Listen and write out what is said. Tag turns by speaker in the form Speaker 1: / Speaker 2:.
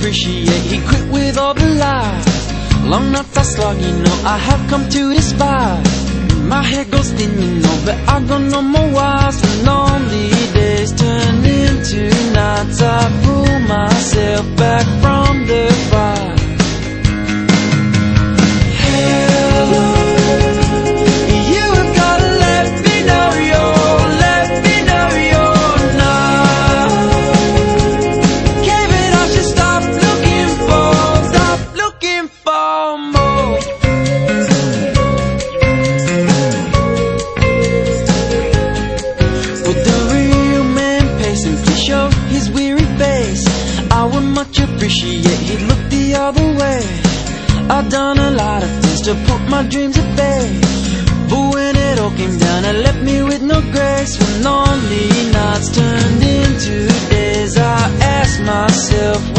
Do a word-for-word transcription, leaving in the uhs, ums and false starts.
Speaker 1: appreciate he quit with all the lies. Long nights I slog, you know, I have come to despise. My hair goes thin, you know, but I got no more wires. When lonely days turn into nights, I pull myself back from the fire. Hello, you have gotta let me know you're, let me know you're not. Kevin, I should stop looking for, stop looking for more. Would the real man patiently show his weary face? I would much appreciate he'd look the other way. I've done a lot of things to put my dreams at bay, but when it all came down, it left me with no grace. When lonely nights turned into days, I asked myself,